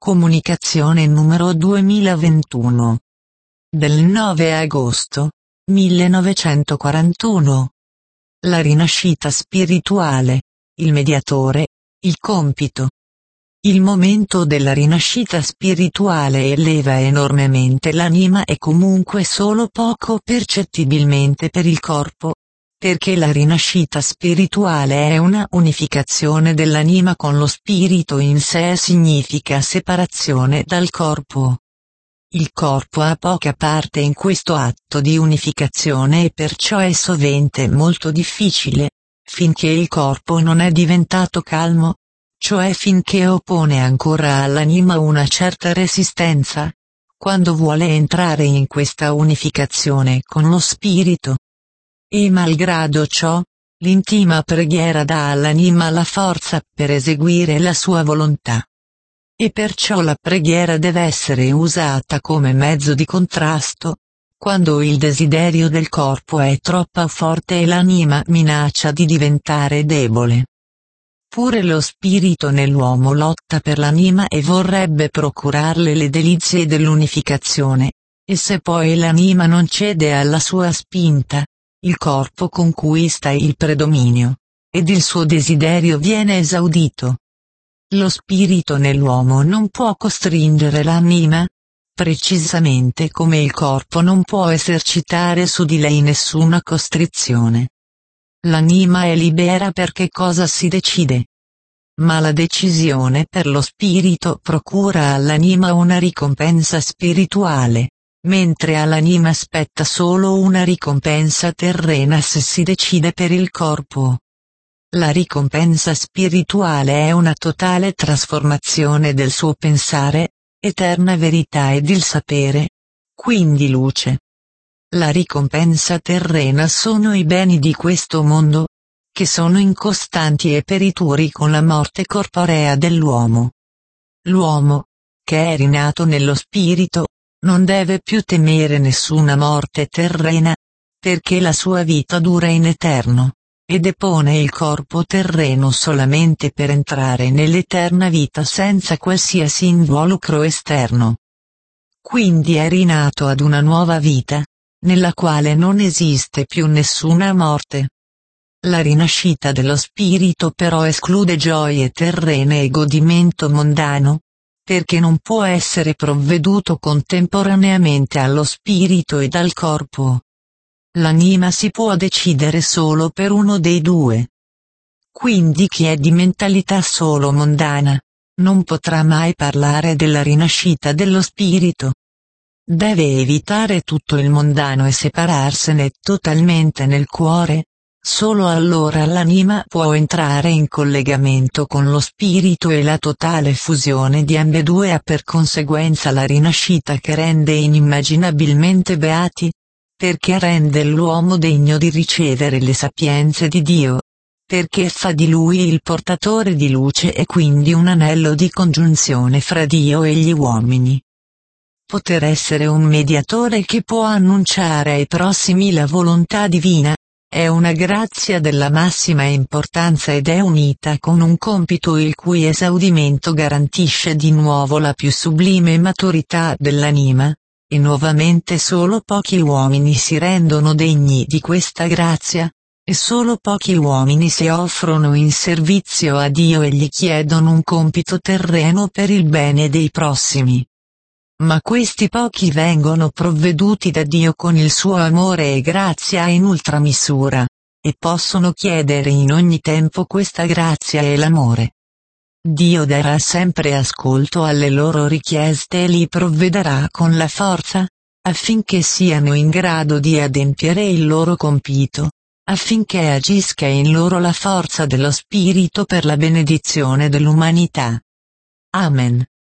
Comunicazione numero 2021. Del 9 agosto 1941. La rinascita spirituale, il mediatore, il compito. Il momento della rinascita spirituale eleva enormemente l'anima e comunque solo poco percettibilmente per il corpo, perché la rinascita spirituale è una unificazione dell'anima con lo spirito in sé e significa separazione dal corpo. Il corpo ha poca parte in questo atto di unificazione e perciò è sovente molto difficile, finché il corpo non è diventato calmo, cioè finché oppone ancora all'anima una certa resistenza, quando vuole entrare in questa unificazione con lo spirito. E malgrado ciò, l'intima preghiera dà all'anima la forza per eseguire la sua volontà. E perciò la preghiera deve essere usata come mezzo di contrasto, quando il desiderio del corpo è troppo forte e l'anima minaccia di diventare debole. Pure lo spirito nell'uomo lotta per l'anima e vorrebbe procurarle le delizie dell'unificazione, e se poi l'anima non cede alla sua spinta, il corpo conquista il predominio, ed il suo desiderio viene esaudito. Lo spirito nell'uomo non può costringere l'anima, precisamente come il corpo non può esercitare su di lei nessuna costrizione. L'anima è libera perché cosa si decide. Ma la decisione per lo spirito procura all'anima una ricompensa spirituale, mentre all'anima spetta solo una ricompensa terrena se si decide per il corpo. La ricompensa spirituale è una totale trasformazione del suo pensare, eterna verità ed il sapere, quindi luce. La ricompensa terrena sono i beni di questo mondo, che sono incostanti e perituri con la morte corporea dell'uomo. L'uomo, che è rinato nello spirito, non deve più temere nessuna morte terrena, perché la sua vita dura in eterno, e depone il corpo terreno solamente per entrare nell'eterna vita senza qualsiasi involucro esterno. Quindi è rinato ad una nuova vita, nella quale non esiste più nessuna morte. La rinascita dello spirito però esclude gioie terrene e godimento mondano, perché non può essere provveduto contemporaneamente allo spirito ed al corpo. L'anima si può decidere solo per uno dei due. Quindi chi è di mentalità solo mondana, non potrà mai parlare della rinascita dello spirito. Deve evitare tutto il mondano e separarsene totalmente nel cuore. Solo allora l'anima può entrare in collegamento con lo spirito e la totale fusione di ambedue ha per conseguenza la rinascita che rende inimmaginabilmente beati, perché rende l'uomo degno di ricevere le sapienze di Dio, perché fa di lui il portatore di luce e quindi un anello di congiunzione fra Dio e gli uomini. Poter essere un mediatore che può annunciare ai prossimi la volontà divina, è una grazia della massima importanza ed è unita con un compito il cui esaudimento garantisce di nuovo la più sublime maturità dell'anima, e nuovamente solo pochi uomini si rendono degni di questa grazia, e solo pochi uomini si offrono in servizio a Dio e gli chiedono un compito terreno per il bene dei prossimi. Ma questi pochi vengono provveduti da Dio con il suo amore e grazia in ultramisura, e possono chiedere in ogni tempo questa grazia e l'amore. Dio darà sempre ascolto alle loro richieste e li provvederà con la forza, affinché siano in grado di adempiere il loro compito, affinché agisca in loro la forza dello Spirito per la benedizione dell'umanità. Amen.